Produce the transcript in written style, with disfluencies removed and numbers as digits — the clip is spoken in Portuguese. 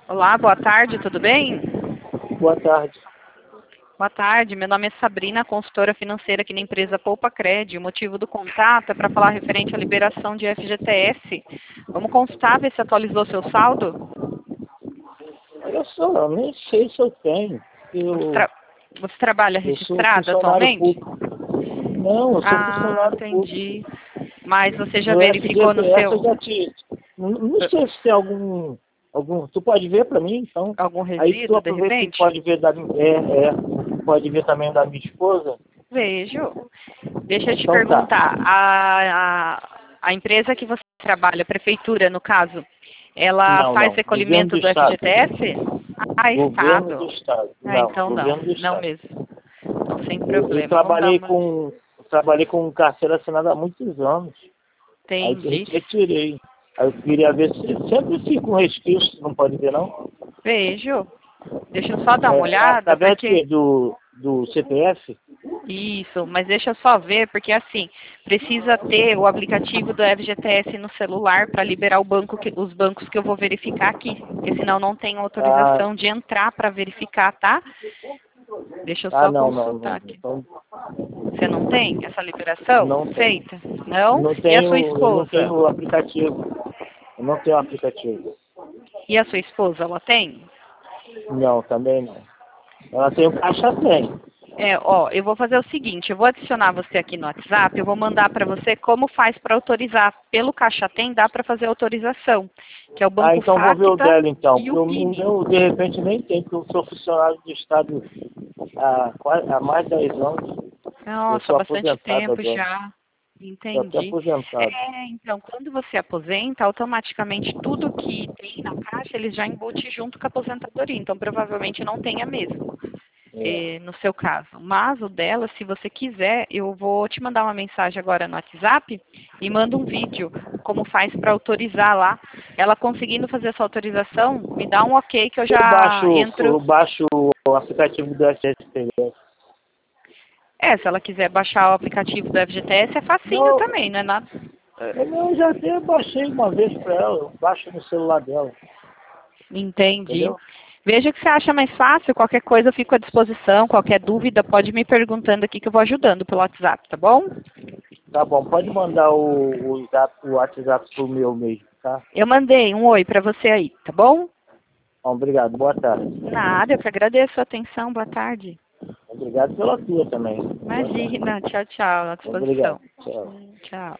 Olá, boa tarde, tudo bem? Boa tarde. Boa tarde, meu nome é Sabrina, consultora financeira aqui na empresa Poupa Cred. O motivo do contato é para falar referente à liberação de FGTS. Vamos consultar, ver se atualizou seu saldo? Olha só, eu nem sei se eu tenho. Você, Eu, tra- Você trabalha eu sou registrado funcionário atualmente? público. Não, eu sou Ah, funcionário público. entendi. Mas você já No verificou no FGTS eu seu já te. Não sei se tem algum. Tu pode ver para mim, então. algum Aí tu resíduo, de aproveita e repente? pode ver pode ver também da minha esposa. Vejo. Deixa eu te Então tá. perguntar, a empresa que você trabalha, a prefeitura no caso, ela Não, faz não. Governo recolhimento do do Estado. FGTS? Ah, Governo do Estado. Estado. Ah, Não, então não, governo do não Estado. mesmo. Então, sem Eu problema. Vamos dar uma... trabalhei com carteira assinada há muitos anos. Aí eu Entendi. retirei. Aí eu queria ver se sempre fica um resquício, não pode ver não? Vejo. Deixa eu só dar uma É olhada, através porque... do CPF? Isso, mas deixa eu só ver, porque assim, precisa ter o aplicativo do FGTS no celular para liberar os bancos que eu vou verificar aqui, porque senão não tem Ah, autorização de entrar para verificar, tá? Deixa eu só não, consultar não. aqui. Então, Você não tem essa liberação não tem. feita? Não? Não E a sua tenho, eu não esposa? tenho o aplicativo. Eu não tenho aplicativo. E a sua esposa, ela tem? Não, também não. Ela tem o Caixa Tem. É, ó, eu vou fazer o seguinte, eu vou adicionar você aqui no WhatsApp, eu vou mandar para você como faz para autorizar. Pelo Caixa Tem dá para fazer autorização, que é o Ah, Banco então vou ver o Facta dela então. e Porque o o PIN. meu, de repente, nem tem, porque eu sou funcionário do Estado há mais de 10 anos. Eu Nossa, sou bastante aposentado tempo agora. já. Estou até Entendi. aposentado. É, então, quando você aposenta, automaticamente tudo que tem na caixa, eles já embute junto com a aposentadoria. Então, provavelmente não tenha mesmo, É. no seu caso. Mas o dela, se você quiser, eu vou te mandar uma mensagem agora no WhatsApp e mando um vídeo, como faz para autorizar lá. Ela conseguindo fazer essa autorização, me dá um ok que eu já entro. Eu baixo o aplicativo do SSPS. É, se ela quiser baixar o aplicativo do FGTS, é facinho Não, também, não é nada. eu já até baixei uma vez para ela, eu baixo no celular dela, Entendi. entendeu? Veja o que você acha mais fácil, qualquer coisa eu fico à disposição, qualquer dúvida pode me perguntando aqui que eu vou ajudando pelo WhatsApp, tá bom? Tá bom, pode mandar o WhatsApp pro meu mesmo, tá? Eu mandei um oi para você aí, tá bom? Bom, obrigado, boa tarde. Nada, eu que agradeço a atenção, boa tarde. Obrigado pela tua também. Boa tarde. Imagina, tchau, tchau, à Obrigado, disposição. tchau. Tchau.